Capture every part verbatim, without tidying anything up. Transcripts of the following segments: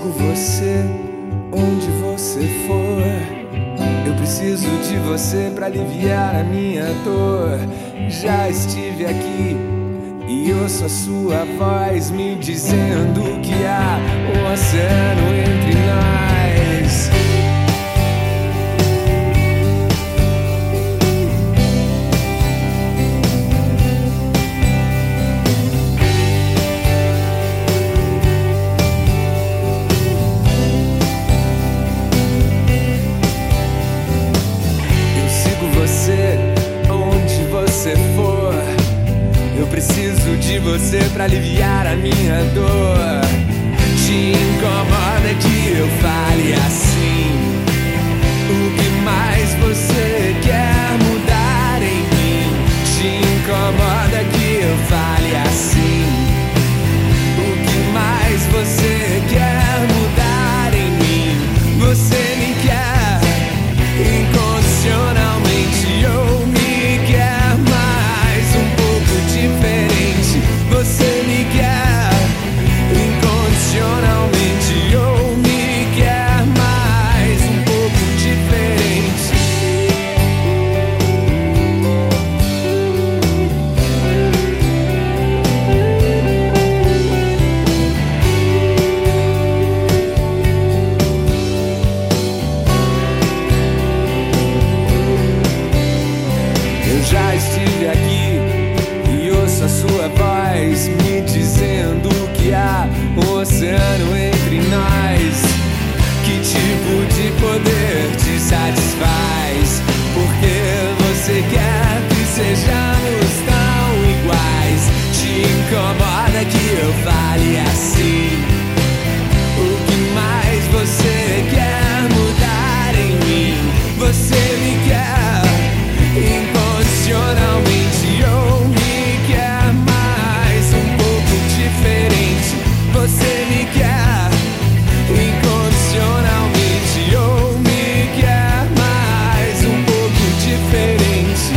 sigo você onde você for. Eu preciso de você pra aliviar a minha dor. Já estive aqui e ouço a sua voz me dizendo que há um oceano entre nós. Preciso de você pra aliviar a minha dor. Te incomoda que eu fale assim? O que mais você quer mudar em mim? Te incomoda que eu fale assim? O que mais você quer mudar em mim? Você me quer incondicionalmente ou me quer mais um pouco diferente? Você me quer incondicionalmente ou me quer mais um pouco diferente? Eu já estive aqui e ouço a sua voz me dizendo que há um oceano entre nós. Que tipo de poder te satisfaz? Porque você quer que sejamos tão iguais. Te incomoda que eu fale assim? O que mais você quer mudar em mim? Você me quer incondicionalmente ou me quer mais um pouco diferente? Você me quer incondicionalmente ou me quer mais um pouco diferente?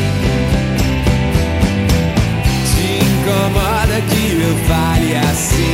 Te incomoda que eu fale assim?